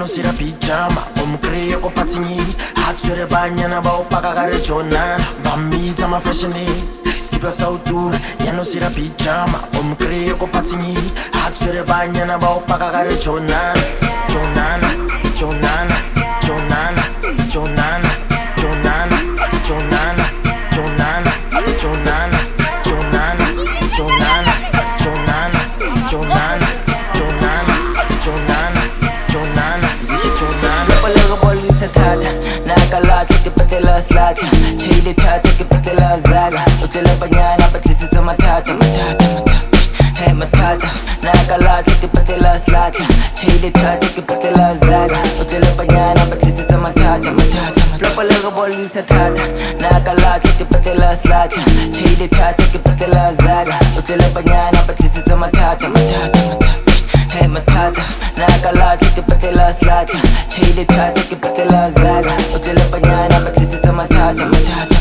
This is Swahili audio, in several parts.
no sira pijama omukriye ko patsinyi hatswere banyana ba opaka ka re jona ba mitsa ma fashion skipa sautura ya no sira pijama omukriye ko patsinyi hatswere banyana ba opaka ka re jona jonana jonana jonana jonana jonana jonana jonana jonana jonana jonana jonana jonana jonana jonana jonana jonana palaga bolisa tata nakalati ke patela slata chile tata ke patela zaga utela banyana patlisi matata matata hey matata nakalati ke patela slata chile tata ke patela zaga utela banyana patlisi matata matata palaga bolisa tata nakalati ke patela slata chile tata ke patela zaga utela banyana patlisi matata matata hey matata nakalati ke patela slata chile tata ke patela zaga utela banyana patlisi matata matata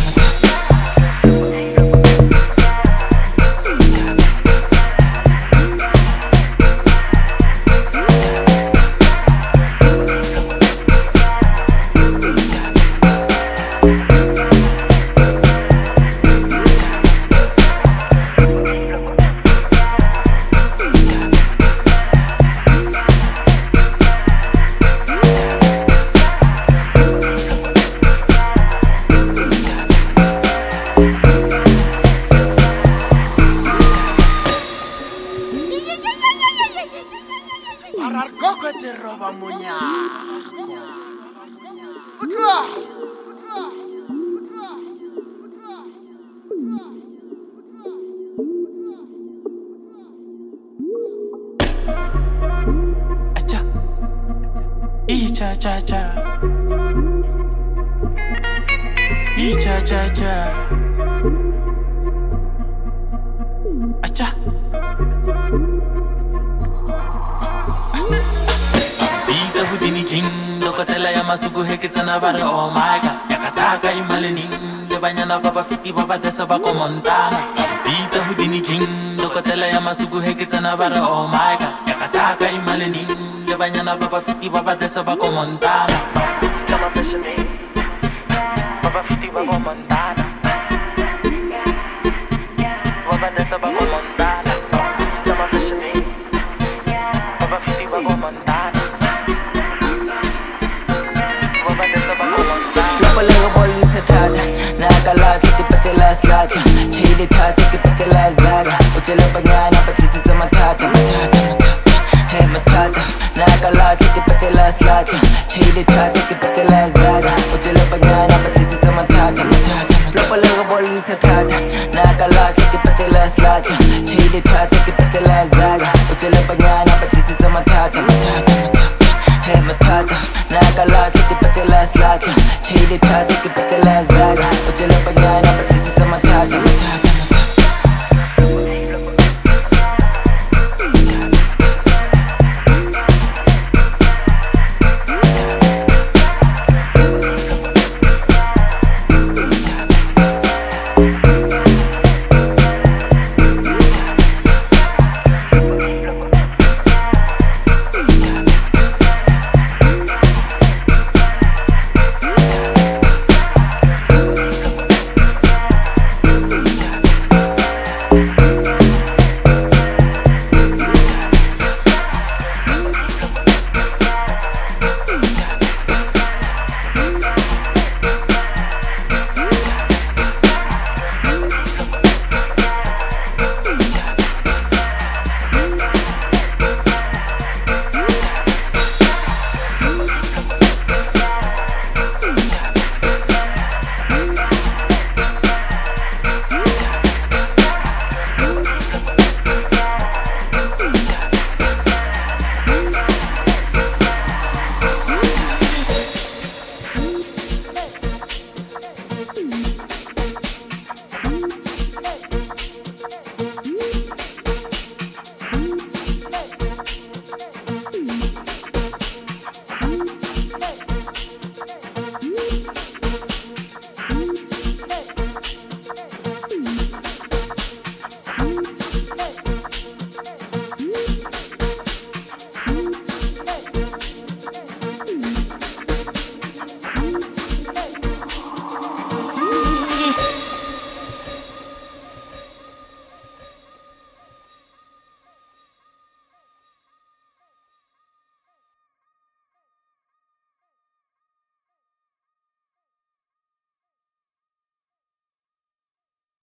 Ararkoko te roba muñaco. Acha, icha cha cha, icha cha cha, acha. Pizza Houdini King, lokotela ya masuku heketsana bare oh my god. Yakasaka imalini, lebanyana baba fiti baba desa bako Montana. Pizza Houdini King, lokotela ya masuku heketsana bare oh my god. Yakasaka imalini, lebanyana baba fiti baba desa bako Montana. Sama fashion baba fiti bako Montana. Baba desa bako Montana. Sama fashion baba fiti bako Montana. palaga bolisa tata nakalati ke patela slata chile tata ke patela zaga utela banyana patlisi matata matata hey matata nakalati ke patela slata chile tata ke patela zaga utela banyana patlisi matata matata palaga bolisa tata nakalati ke patela slata chile tata ke patela zaga utela banyana patlisi matata matata hey matata nakalati ke patela slata chile tata ke patela zaga utela banyana